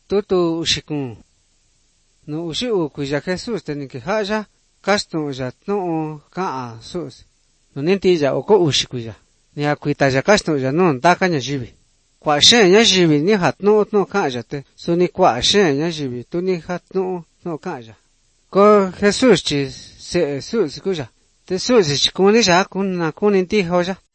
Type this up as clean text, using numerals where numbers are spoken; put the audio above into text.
tutu uxikun. No uxi ukuya Jesús teniki haya, kastu ya no kaa sus. No ninti ya oko uxikuya. Ni akuita ya kastu ya no taka nya jibi. Kwa shen nya jibi ni hatnu no kaya te. So ni kwa shen nya jibi tu ni hatnu no kaya. Ko Jesús chi se sus kuya. Te sus chi kuni ya kun na kunin ti hoya.